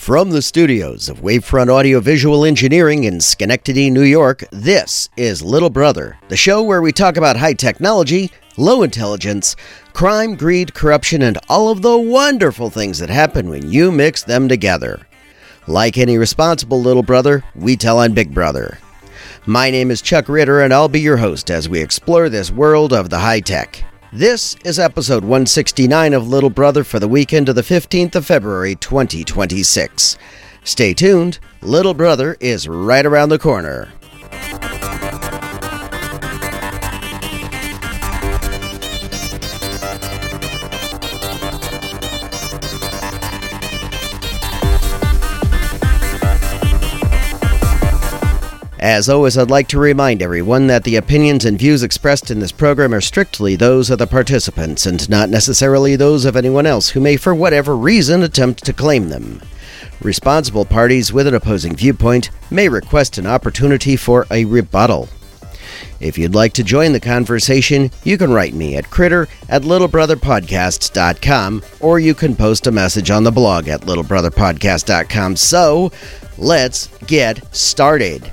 From the studios of Wavefront Audiovisual Engineering in Schenectady, New York, this is Little Brother, the show where we talk about high technology, low intelligence, crime, greed, corruption, and all of the wonderful things that happen when you mix them together. Like any responsible little brother, we tell on Big Brother. My name is Chuck Ritter, and I'll be your host as we explore this world of the high tech. This is episode 169 of Little Brother for the weekend of the 15th of February, 2026. Stay tuned, Little Brother is right around the corner. As always, I'd like to remind everyone that the opinions and views expressed in this program are strictly those of the participants and not necessarily those of anyone else who may, for whatever reason, attempt to claim them. Responsible parties with an opposing viewpoint may request an opportunity for a rebuttal. If you'd like to join the conversation, you can write me at critter@littlebrotherpodcast.com, or you can post a message on the blog at littlebrotherpodcast.com. So, let's get started.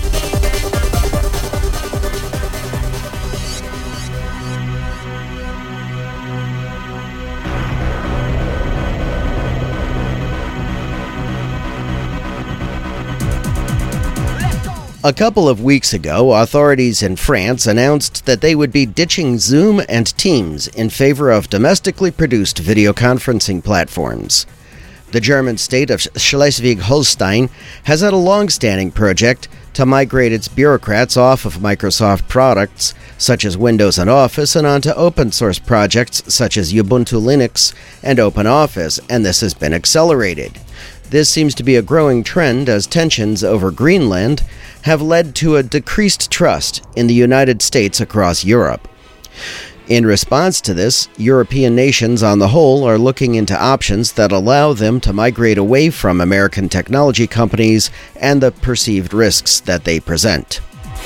A couple of weeks ago, authorities in France announced that they would be ditching Zoom and Teams in favor of domestically produced video conferencing platforms. The German state of Schleswig-Holstein has had a long-standing project to migrate its bureaucrats off of Microsoft products, such as Windows and Office, and onto open-source projects such as Ubuntu Linux and OpenOffice, and this has been accelerated. This seems to be a growing trend as tensions over Greenland have led to a decreased trust in the United States across Europe. In response to this, European nations on the whole are looking into options that allow them to migrate away from American technology companies and the perceived risks that they present.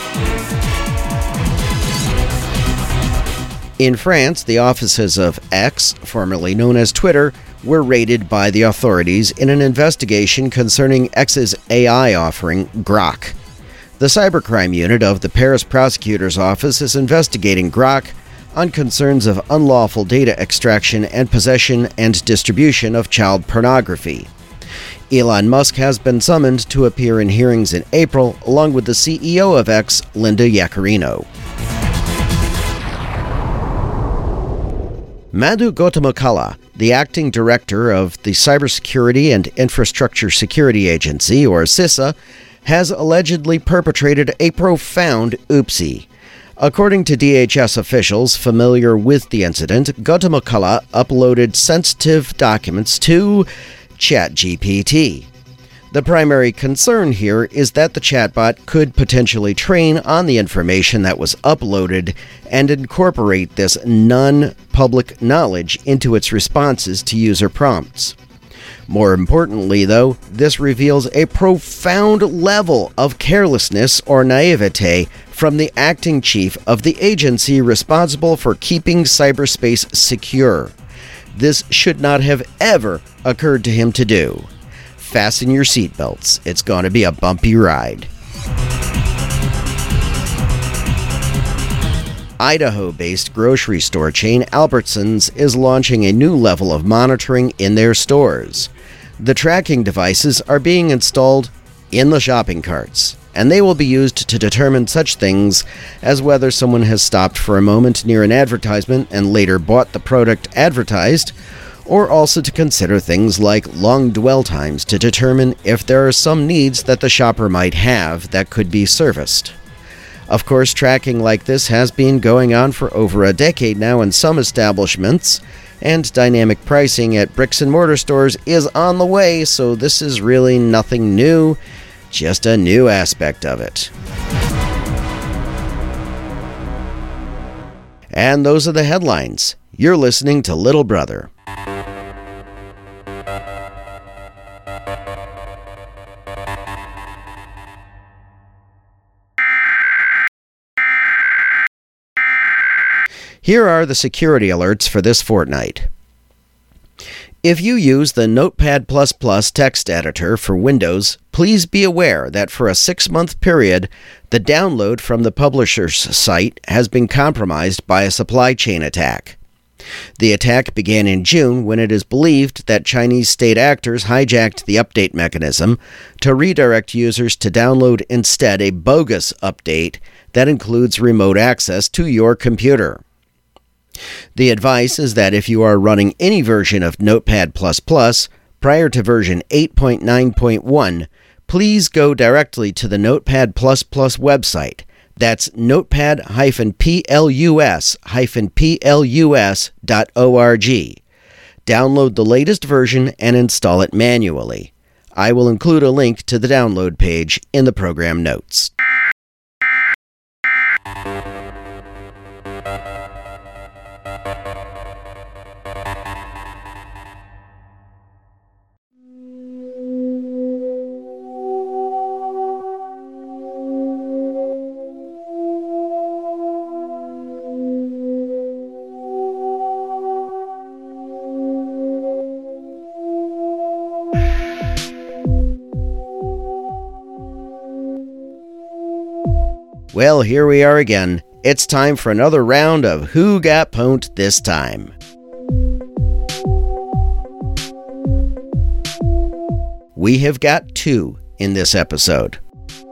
In France, the offices of X, formerly known as Twitter, were raided by the authorities in an investigation concerning X's AI offering, Grok. The cybercrime unit of the Paris prosecutor's office is investigating Grok on concerns of unlawful data extraction and possession and distribution of child pornography. Elon Musk has been summoned to appear in hearings in April, along with the CEO of X, Linda Yaccarino. Madhu Gautamekala, the acting director of the Cybersecurity and Infrastructure Security Agency, or CISA, has allegedly perpetrated a profound oopsie. According to DHS officials familiar with the incident, Gautamekala uploaded sensitive documents to ChatGPT. The primary concern here is that the chatbot could potentially train on the information that was uploaded and incorporate this non-public knowledge into its responses to user prompts. More importantly, though, this reveals a profound level of carelessness or naivete from the acting chief of the agency responsible for keeping cyberspace secure. This should not have ever occurred to him to do. Fasten your seatbelts. It's going to be a bumpy ride. Idaho-based grocery store chain Albertsons is launching a new level of monitoring in their stores. The tracking devices are being installed in the shopping carts, and they will be used to determine such things as whether someone has stopped for a moment near an advertisement and later bought the product advertised, or also to consider things like long dwell times to determine if there are some needs that the shopper might have that could be serviced. Of course, tracking like this has been going on for over a decade now in some establishments, and dynamic pricing at bricks and mortar stores is on the way, so this is really nothing new, just a new aspect of it. And those are the headlines. You're listening to Little Brother. Here are the security alerts for this fortnight. If you use the Notepad++ text editor for Windows, please be aware that for a 6-month period, the download from the publisher's site has been compromised by a supply chain attack. The attack began in June when it is believed that Chinese state actors hijacked the update mechanism to redirect users to download instead a bogus update that includes remote access to your computer. The advice is that if you are running any version of Notepad++ prior to version 8.9.1, please go directly to the Notepad++ website. That's notepad-plus-plus.org. Download the latest version and install it manually. I will include a link to the download page in the program notes. Well, here we are again. It's time for another round of Who Got Pwned This Time. We have got two in this episode.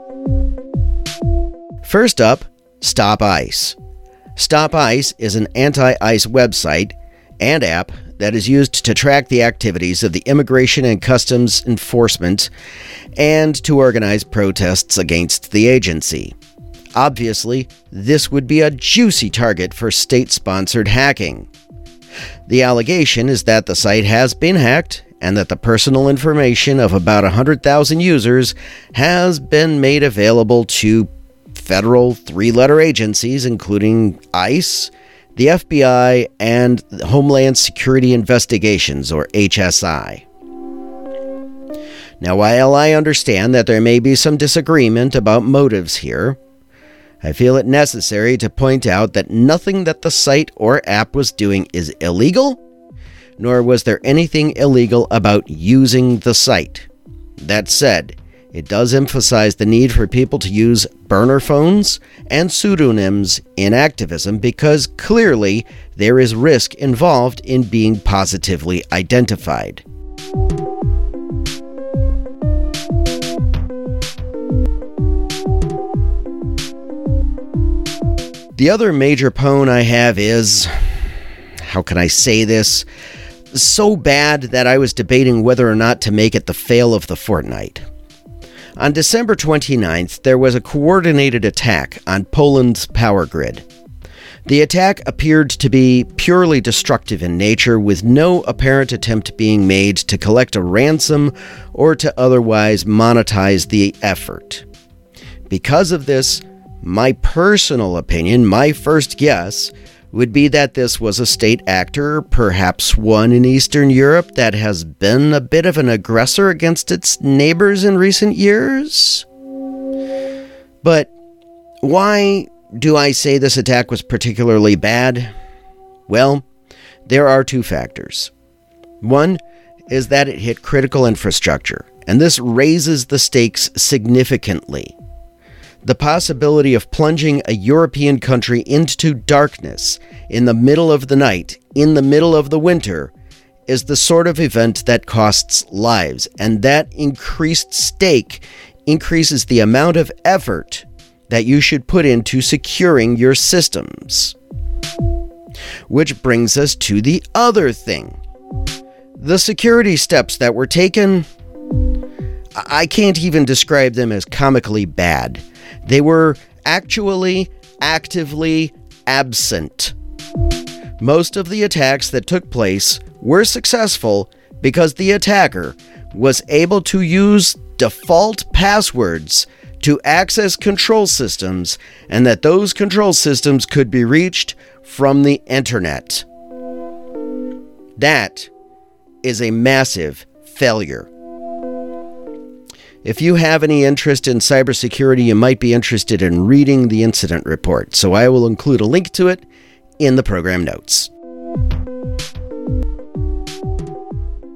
First up, Stop ICE. Stop ICE is an anti-ICE website and app that is used to track the activities of the Immigration and Customs Enforcement and to organize protests against the agency. Obviously, this would be a juicy target for state-sponsored hacking. The allegation is that the site has been hacked and that the personal information of about 100,000 users has been made available to federal three-letter agencies, including ICE, the FBI, and Homeland Security Investigations, or HSI. Now, while I understand that there may be some disagreement about motives here, I feel it necessary to point out that nothing that the site or app was doing is illegal, nor was there anything illegal about using the site. That said, it does emphasize the need for people to use burner phones and pseudonyms in activism because clearly there is risk involved in being positively identified. The other major pwn I have is, how can I say this, so bad that I was debating whether or not to make it the fail of the fortnight. On December 29th, there was a coordinated attack on Poland's power grid. The attack appeared to be purely destructive in nature, with no apparent attempt being made to collect a ransom or to otherwise monetize the effort. Because of this, my personal opinion, my first guess, would be that this was a state actor, perhaps one in Eastern Europe, that has been a bit of an aggressor against its neighbors in recent years. But why do I say this attack was particularly bad? Well, there are two factors. One is that it hit critical infrastructure, and this raises the stakes significantly. The possibility of plunging a European country into darkness in the middle of the night, in the middle of the winter, is the sort of event that costs lives, and that increased stake increases the amount of effort that you should put into securing your systems. Which brings us to the other thing. The security steps that were taken, I can't even describe them as comically bad. They were actually actively absent. Most of the attacks that took place were successful because the attacker was able to use default passwords to access control systems, and that those control systems could be reached from the internet. That is a massive failure. If you have any interest in cybersecurity, you might be interested in reading the incident report, so I will include a link to it in the program notes.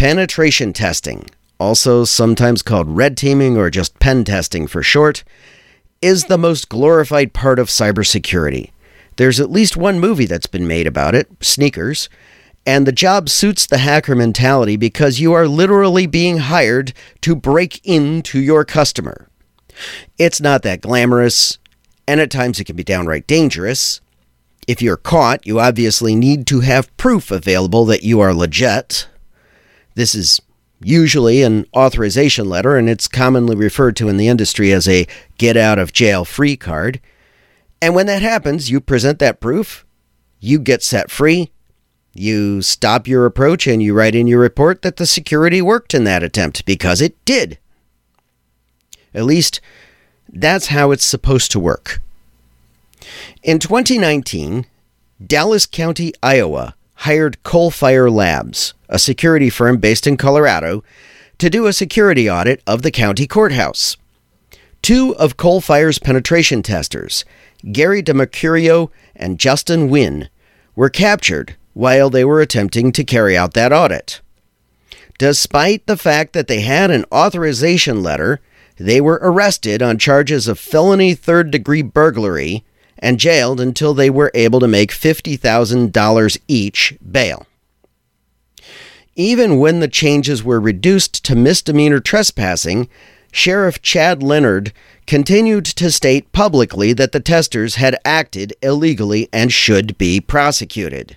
Penetration testing, also sometimes called red teaming or just pen testing for short, is the most glorified part of cybersecurity. There's at least one movie that's been made about it, Sneakers, and the job suits the hacker mentality because you are literally being hired to break into your customer. It's not that glamorous, and at times it can be downright dangerous. If you're caught, you obviously need to have proof available that you are legit. This is usually an authorization letter, and it's commonly referred to in the industry as a get-out-of-jail-free card. And when that happens, you present that proof, you get set free, you stop your approach, and you write in your report that the security worked in that attempt, because it did. At least, that's how it's supposed to work. In 2019, Dallas County, Iowa, hired Coalfire Labs, a security firm based in Colorado, to do a security audit of the county courthouse. Two of Coalfire's penetration testers, Gary DeMercurio and Justin Wynn, were captured while they were attempting to carry out that audit. Despite the fact that they had an authorization letter, they were arrested on charges of felony third-degree burglary and jailed until they were able to make $50,000 each bail. Even when the changes were reduced to misdemeanor trespassing, Sheriff Chad Leonard continued to state publicly that the testers had acted illegally and should be prosecuted.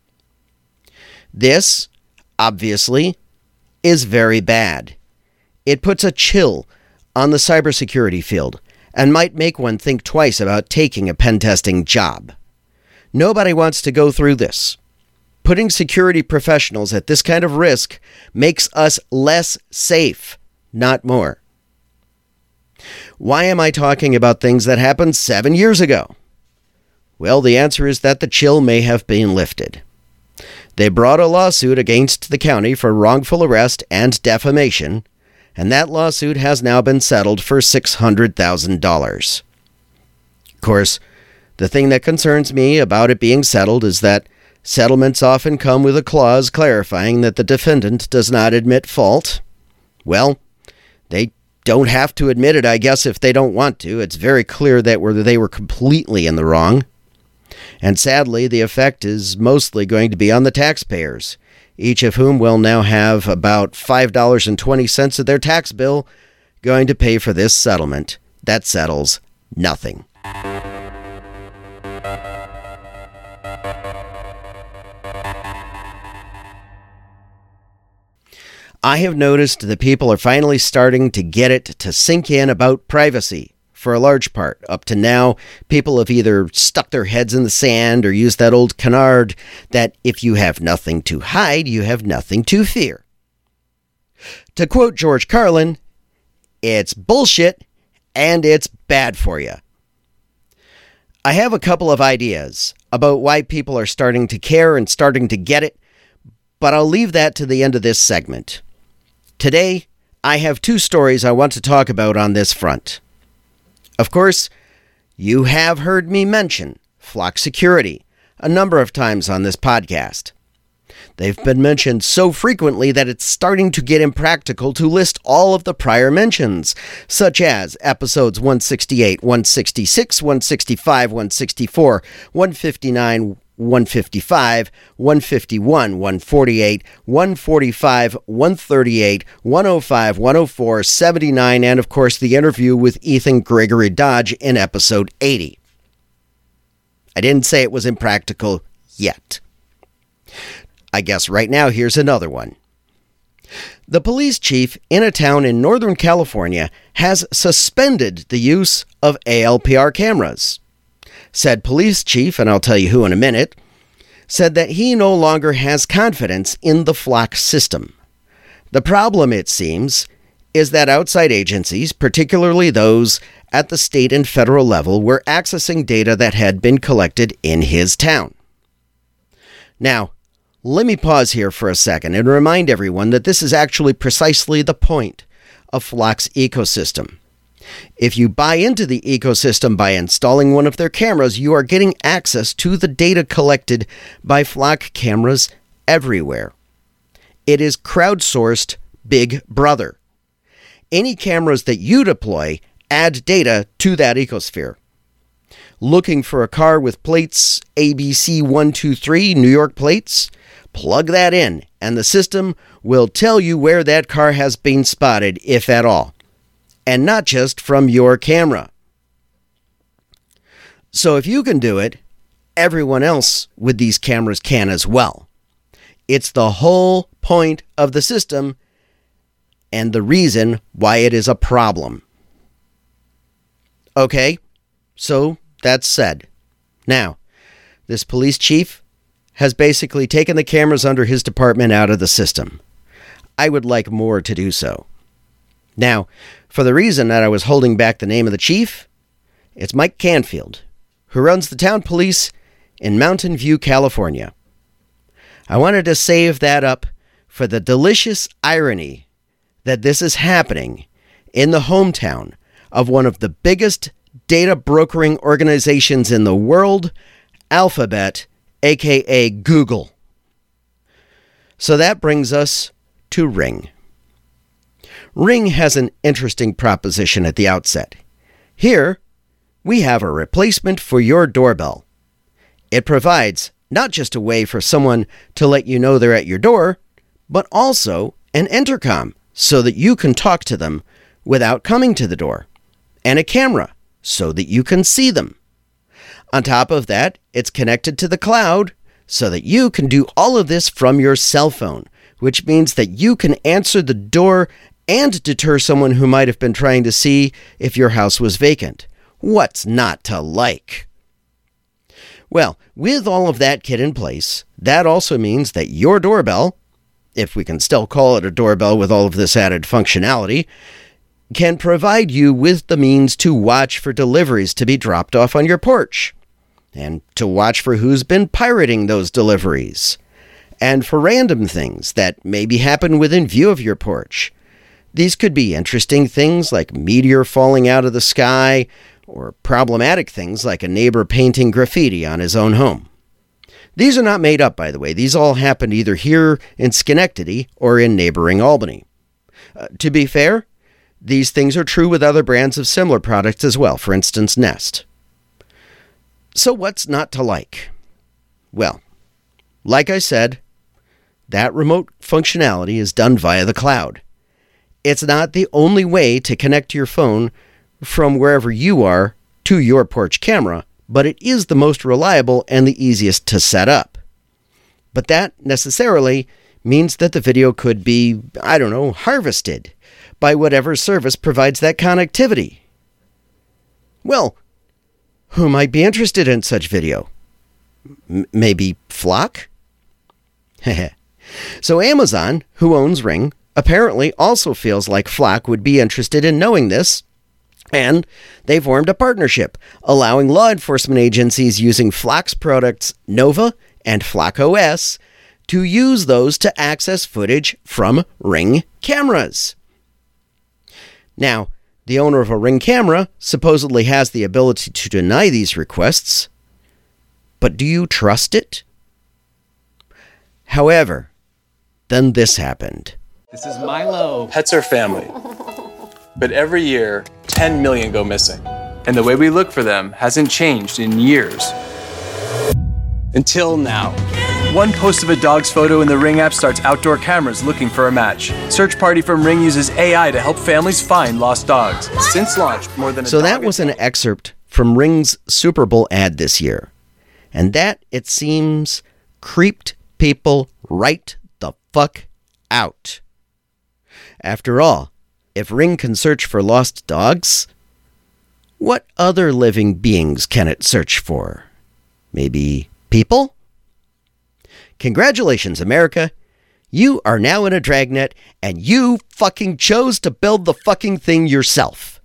This, obviously, is very bad. It puts a chill on the cybersecurity field and might make one think twice about taking a pen testing job. Nobody wants to go through this. Putting security professionals at this kind of risk makes us less safe, not more. Why am I talking about things that happened 7 years ago? Well, the answer is that the chill may have been lifted. They brought a lawsuit against the county for wrongful arrest and defamation, and that lawsuit has now been settled for $600,000. Of course, the thing that concerns me about it being settled is that settlements often come with a clause clarifying that the defendant does not admit fault. Well, they don't have to admit it, I guess, if they don't want to. It's very clear that they were completely in the wrong. And sadly, the effect is mostly going to be on the taxpayers, each of whom will now have about $5.20 of their tax bill going to pay for this settlement that settles nothing. I have noticed that people are finally starting to get it to sink in about privacy. For a large part, up to now, people have either stuck their heads in the sand or used that old canard that if you have nothing to hide, you have nothing to fear. To quote George Carlin, it's bullshit and it's bad for you. I have a couple of ideas about why people are starting to care and starting to get it, but I'll leave that to the end of this segment. Today, I have two stories I want to talk about on this front. Of course, you have heard me mention Flock Security a number of times on this podcast. They've been mentioned so frequently that it's starting to get impractical to list all of the prior mentions, such as episodes 168, 166, 165, 164, 159, 155, 151, 148, 145, 138, 105, 104, 79, and of course the interview with Ethan Gregory Dodge in episode 80. I didn't say it was impractical yet. I guess right now here's another one. The police chief in a town in Northern California has suspended the use of ALPR cameras. Said police chief, and I'll tell you who in a minute, said that he no longer has confidence in the Flock system. The problem, it seems, is that outside agencies, particularly those at the state and federal level, were accessing data that had been collected in his town. Now, let me pause here for a second and remind everyone that this is actually precisely the point of Flock's ecosystem. If you buy into the ecosystem by installing one of their cameras, you are getting access to the data collected by Flock cameras everywhere. It is crowdsourced Big Brother. Any cameras that you deploy add data to that ecosphere. Looking for a car with plates ABC123 New York plates? Plug that in, and the system will tell you where that car has been spotted, if at all. And not just from your camera. So if you can do it, everyone else with these cameras can as well. It's the whole point of the system and the reason why it is a problem. Okay, so that's said. Now, this police chief has basically taken the cameras under his department out of the system. I would like more to do so. Now, for the reason that I was holding back the name of the chief, it's Mike Canfield, who runs the town police in Mountain View, California. I wanted to save that up for the delicious irony that this is happening in the hometown of one of the biggest data brokering organizations in the world, Alphabet, aka Google. So that brings us to Ring. Ring has an interesting proposition at the outset. Here, we have a replacement for your doorbell. It provides not just a way for someone to let you know they're at your door, but also an intercom so that you can talk to them without coming to the door, and a camera so that you can see them. On top of that, it's connected to the cloud so that you can do all of this from your cell phone, which means that you can answer the door and deter someone who might have been trying to see if your house was vacant. What's not to like? Well, with all of that kit in place, that also means that your doorbell, if we can still call it a doorbell with all of this added functionality, can provide you with the means to watch for deliveries to be dropped off on your porch, and to watch for who's been pirating those deliveries, and for random things that maybe happen within view of your porch. These could be interesting things like meteor falling out of the sky, or problematic things like a neighbor painting graffiti on his own home. These are not made up, by the way. These all happened either here in Schenectady or in neighboring Albany. To be fair, these things are true with other brands of similar products as well, for instance, Nest. So what's not to like? Well, like I said, that remote functionality is done via the cloud. It's not the only way to connect your phone from wherever you are to your porch camera, but it is the most reliable and the easiest to set up. But that necessarily means that the video could be, harvested by whatever service provides that connectivity. Well, who might be interested in such video? Maybe Flock? So Amazon, who owns Ring, apparently also feels like Flock would be interested in knowing this, and they formed a partnership, allowing law enforcement agencies using Flock's products Nova and Flock OS to use those to access footage from Ring cameras. Now, the owner of a Ring camera supposedly has the ability to deny these requests, but do you trust it? However, then this happened. This is Milo. Pets are family. But every year, 10 million go missing. And the way we look for them hasn't changed in years. Until now. One post of a dog's photo in the Ring app starts outdoor cameras looking for a match. Search Party from Ring uses AI to help families find lost dogs. Since launch, more than a So that was an excerpt from Ring's Super Bowl ad this year. And that, it seems, creeped people right the fuck out. After all, if Ring can search for lost dogs, what other living beings can it search for? Maybe people? Congratulations, America. You are now in a dragnet, and you fucking chose to build the fucking thing yourself.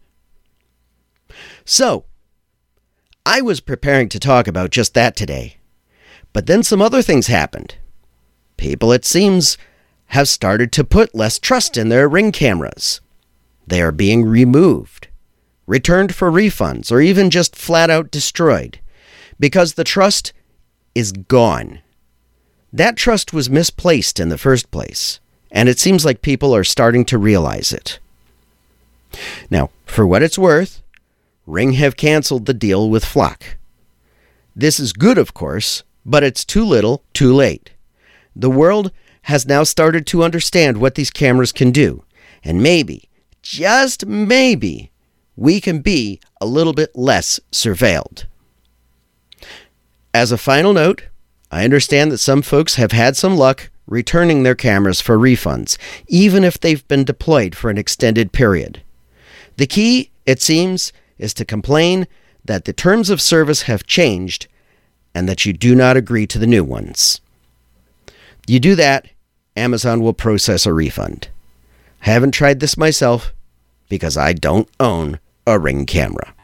So, I was preparing to talk about just that today. But then some other things happened. People, it seems, have started to put less trust in their Ring cameras. They are being removed, returned for refunds, or even just flat out destroyed, because the trust is gone. That trust was misplaced in the first place, and it seems like people are starting to realize it. Now, for what it's worth, Ring have canceled the deal with Flock. This is good, of course, but it's too little, too late. The world has now started to understand what these cameras can do, and maybe, just maybe, we can be a little bit less surveilled. As a final note, I understand that some folks have had some luck returning their cameras for refunds, even if they've been deployed for an extended period. The key, it seems, is to complain that the terms of service have changed and that you do not agree to the new ones. You do that, Amazon will process a refund. I haven't tried this myself because I don't own a Ring camera.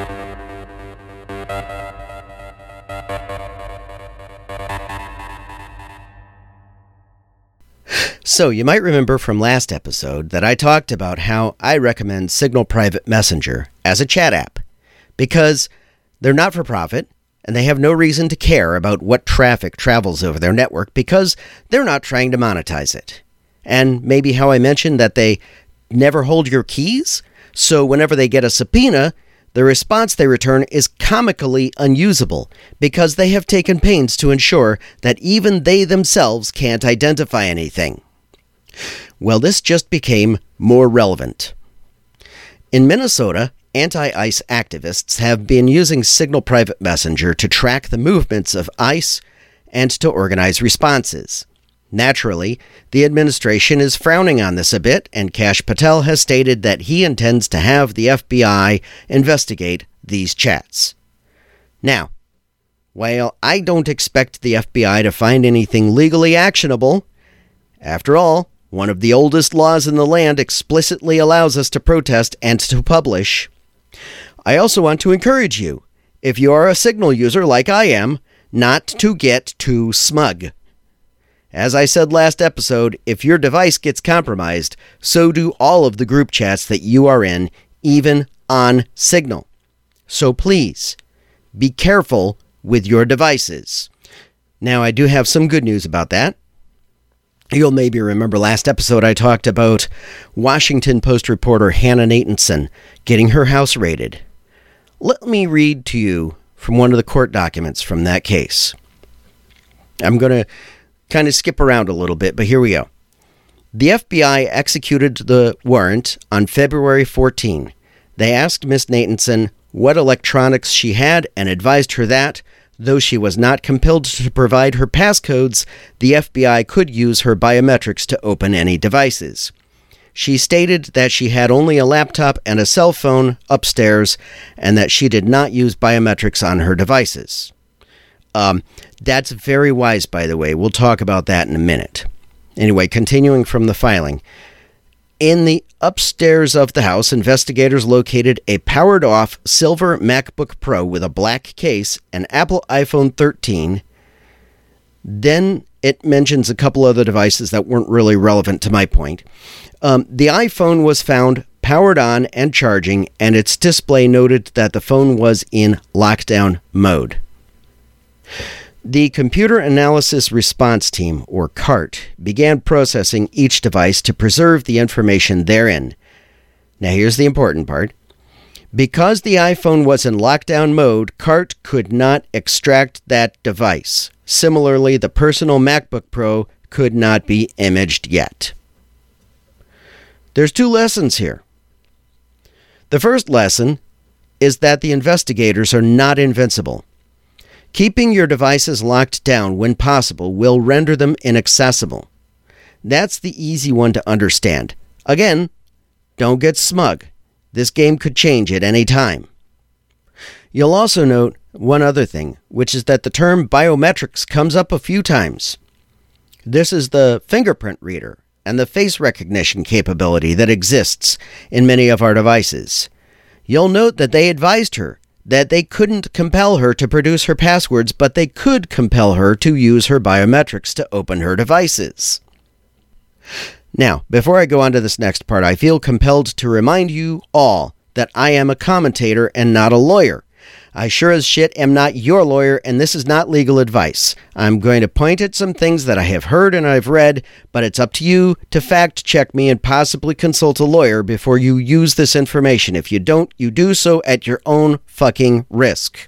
So you might remember from last episode that I talked about how I recommend Signal Private Messenger as a chat app because they're not for profit and they have no reason to care about what traffic travels over their network because they're not trying to monetize it. And maybe how I mentioned that they never hold your keys, so whenever they get a subpoena, the response they return is comically unusable because they have taken pains to ensure that even they themselves can't identify anything. Well, this just became more relevant. In Minnesota, anti-ICE activists have been using Signal Private Messenger to track the movements of ICE and to organize responses. Naturally, the administration is frowning on this a bit, and Kash Patel has stated that he intends to have the FBI investigate these chats. Now, while I don't expect the FBI to find anything legally actionable, after all, one of the oldest laws in the land explicitly allows us to protest and to publish. I also want to encourage you, if you are a Signal user like I am, not to get too smug. As I said last episode, if your device gets compromised, so do all of the group chats that you are in, even on Signal. So please, be careful with your devices. Now, I do have some good news about that. You'll maybe remember last episode I talked about Washington Post reporter Hannah Nathanson getting her house raided. Let me read to you from one of the court documents from that case. I'm going to kind of skip around a little bit, but here we go. The FBI executed the warrant on February 14. They asked Miss Nathanson what electronics she had and advised her that, though she was not compelled to provide her passcodes, the FBI could use her biometrics to open any devices. She stated that she had only a laptop and a cell phone upstairs and that she did not use biometrics on her devices. That's very wise, by the way. We'll talk about that in a minute. Anyway, continuing from the filing. In the upstairs of the house, investigators located a powered-off silver MacBook Pro with a black case, an Apple iPhone 13. Then it mentions a couple other devices that weren't really relevant to my point. The iPhone was found powered on and charging, and its display noted that the phone was in lockdown mode. The Computer Analysis Response Team, or CART, began processing each device to preserve the information therein. Now here's the important part. Because the iPhone was in lockdown mode, CART could not extract that device. Similarly, the personal MacBook Pro could not be imaged yet. There's two lessons here. The first lesson is that the investigators are not invincible. Keeping your devices locked down when possible will render them inaccessible. That's the easy one to understand. Again, don't get smug. This game could change at any time. You'll also note one other thing, which is that the term biometrics comes up a few times. This is the fingerprint reader and the face recognition capability that exists in many of our devices. You'll note that they advised her that they couldn't compel her to produce her passwords, but they could compel her to use her biometrics to open her devices. Now, before I go on to this next part, I feel compelled to remind you all that I am a commentator and not a lawyer. I sure as shit am not your lawyer, and this is not legal advice. I'm going to point at some things that I have heard and I've read, but it's up to you to fact check me and possibly consult a lawyer before you use this information. If you don't, you do so at your own fucking risk.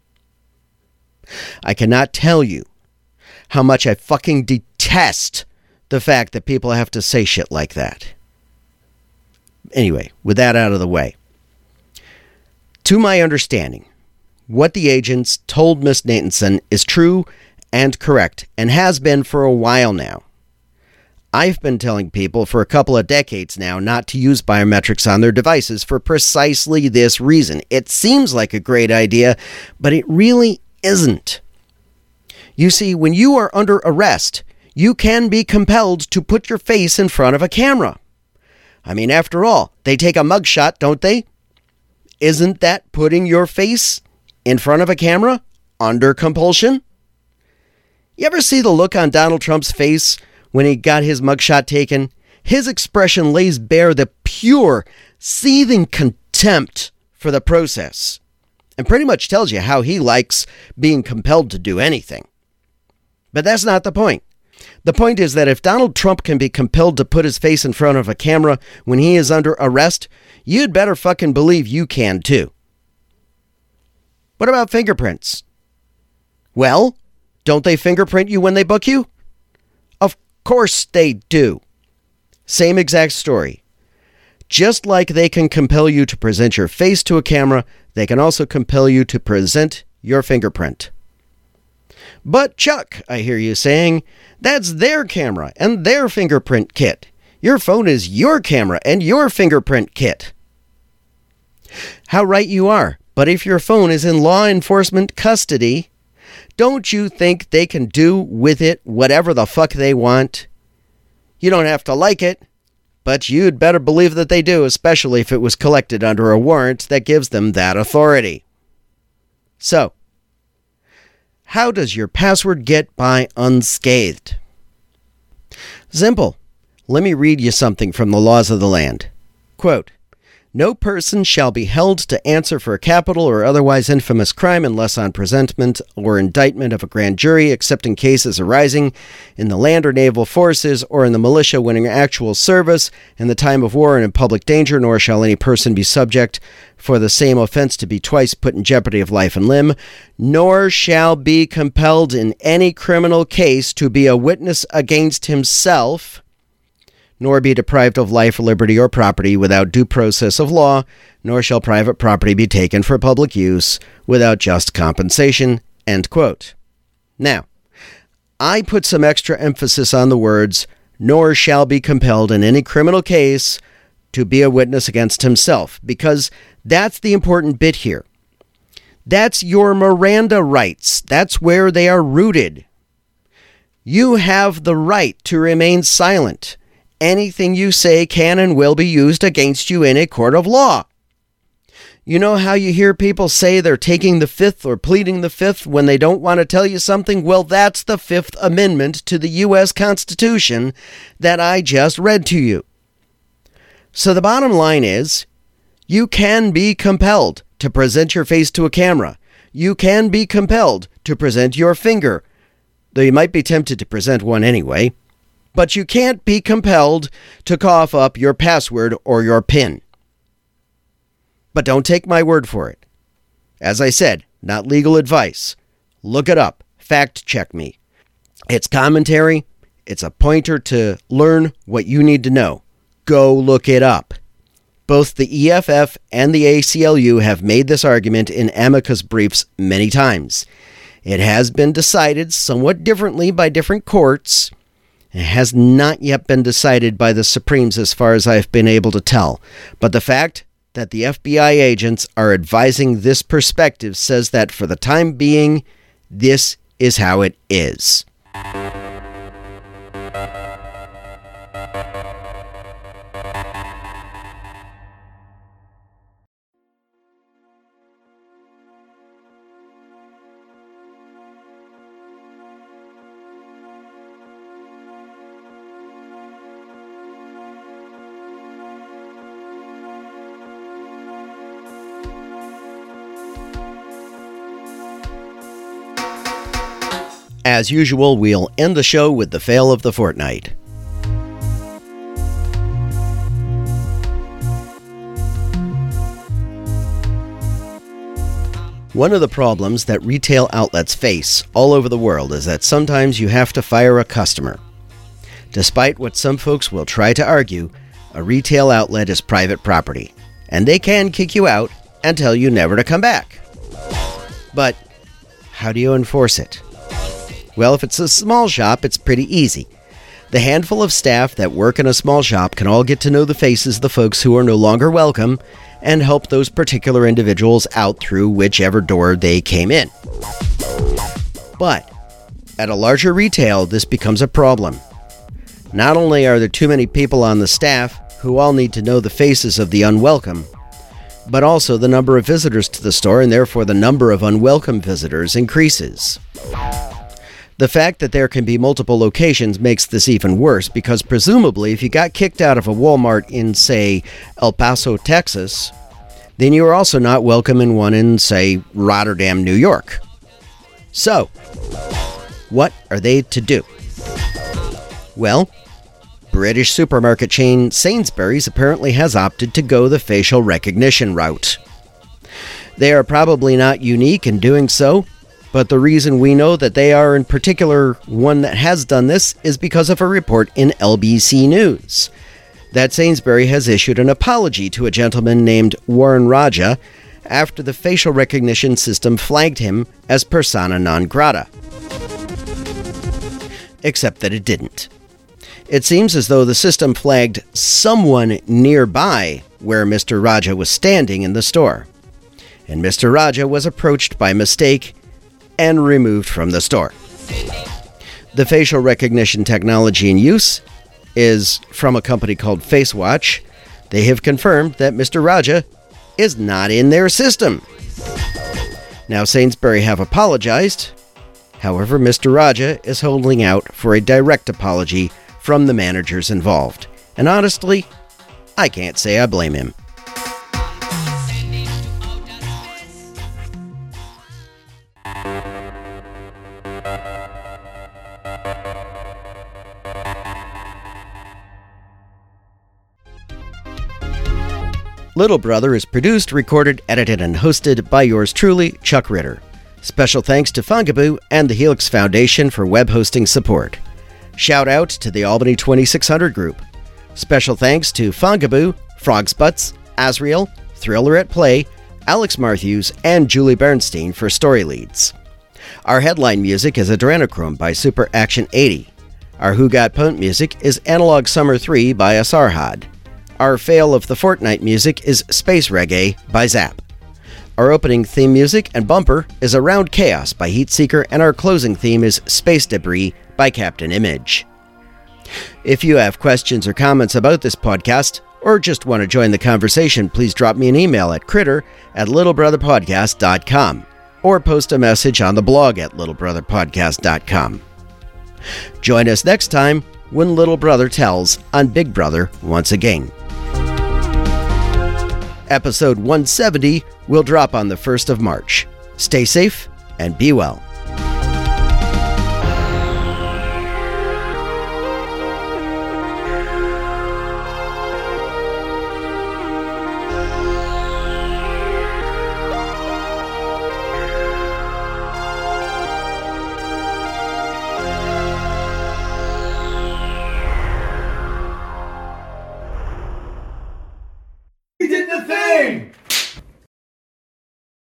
I cannot tell you how much I fucking detest the fact that people have to say shit like that. Anyway, with that out of the way, to my understanding, what the agents told Miss Nathanson is true and correct, and has been for a while now. I've been telling people for a couple of decades now not to use biometrics on their devices for precisely this reason. It seems like a great idea, but it really isn't. You see, when you are under arrest, you can be compelled to put your face in front of a camera. I mean, after all, they take a mugshot, don't they? Isn't that putting your face in front of a camera under compulsion? You ever see the look on Donald Trump's face when he got his mugshot taken? His expression lays bare the pure, seething contempt for the process, and pretty much tells you how he likes being compelled to do anything. But that's not the point. The point is that if Donald Trump can be compelled to put his face in front of a camera when he is under arrest, you'd better fucking believe you can too. What about fingerprints? Well, don't they fingerprint you when they book you? Of course they do. Same exact story. Just like they can compel you to present your face to a camera, they can also compel you to present your fingerprint. But Chuck, I hear you saying, that's their camera and their fingerprint kit. Your phone is your camera and your fingerprint kit. How right you are. But if your phone is in law enforcement custody, don't you think they can do with it whatever the fuck they want? You don't have to like it, but you'd better believe that they do, especially if it was collected under a warrant that gives them that authority. So, how does your password get by unscathed? Simple. Let me read you something from the laws of the land. Quote, "No person shall be held to answer for a capital or otherwise infamous crime unless on presentment or indictment of a grand jury, except in cases arising in the land or naval forces or in the militia when in actual service in the time of war and in public danger, nor shall any person be subject for the same offense to be twice put in jeopardy of life and limb, nor shall be compelled in any criminal case to be a witness against himself, nor be deprived of life, liberty, or property without due process of law, nor shall private property be taken for public use without just compensation." End quote. Now, I put some extra emphasis on the words, nor shall be compelled in any criminal case to be a witness against himself, because that's the important bit here. That's your Miranda rights. That's where they are rooted. You have the right to remain silent. Anything you say can and will be used against you in a court of law. You know how you hear people say they're taking the Fifth or pleading the Fifth when they don't want to tell you something? Well, that's the Fifth Amendment to the U.S. Constitution that I just read to you. So the bottom line is, you can be compelled to present your face to a camera. You can be compelled to present your finger, though you might be tempted to present one anyway. But you can't be compelled to cough up your password or your PIN. But don't take my word for it. As I said, not legal advice. Look it up. Fact check me. It's commentary. It's a pointer to learn what you need to know. Go look it up. Both the EFF and the ACLU have made this argument in amicus briefs many times. It has been decided somewhat differently by different courts. It has not yet been decided by the Supremes as far as I've been able to tell. But the fact that the FBI agents are advising this perspective says that for the time being, this is how it is. As usual, we'll end the show with the fail of the fortnight. One of the problems that retail outlets face all over the world is that sometimes you have to fire a customer. Despite what some folks will try to argue, a retail outlet is private property, and they can kick you out and tell you never to come back. But how do you enforce it? Well, if it's a small shop, it's pretty easy. The handful of staff that work in a small shop can all get to know the faces of the folks who are no longer welcome and help those particular individuals out through whichever door they came in. But at a larger retail, this becomes a problem. Not only are there too many people on the staff who all need to know the faces of the unwelcome, but also the number of visitors to the store and therefore the number of unwelcome visitors increases. The fact that there can be multiple locations makes this even worse because presumably if you got kicked out of a Walmart in, say, El Paso, Texas, then you are also not welcome in one in, say, Rotterdam, New York. So, what are they to do? Well, British supermarket chain Sainsbury's apparently has opted to go the facial recognition route. They are probably not unique in doing so, but the reason we know that they are in particular one that has done this is because of a report in LBC News that Sainsbury has issued an apology to a gentleman named Warren Raja after the facial recognition system flagged him as persona non grata. Except that it didn't. It seems as though the system flagged someone nearby where Mr. Raja was standing in the store, and Mr. Raja was approached by mistake and removed from the store. The facial recognition technology in use is from a company called FaceWatch. They have confirmed that Mr. Raja is not in their system. Now, Sainsbury have apologized. However, Mr. Raja is holding out for a direct apology from the managers involved. And honestly, I can't say I blame him. Little Brother is produced, recorded, edited, and hosted by yours truly, Chuck Ritter. Special thanks to Fungaboo and the Helix Foundation for web hosting support. Shout out to the Albany 2600 group. Special thanks to Fungaboo, Frogsbutts, Asriel, Thriller at Play, Alex Matthews, and Julie Bernstein for story leads. Our headline music is Adrenochrome by Super Action 80. Our Who Got Punt music is Analog Summer 3 by Asarhad. Our fail of the fortnight music is Space Reggae by Zap. Our opening theme music and bumper is Around Chaos by Heatseeker, and our closing theme is Space Debris by Captain Image. If you have questions or comments about this podcast, or just want to join the conversation, please drop me an email at critter@littlebrotherpodcast.com or post a message on the blog at littlebrotherpodcast.com. Join us next time when Little Brother tells on Big Brother once again. Episode 170 will drop on the 1st of March. Stay safe and be well. He did the thing!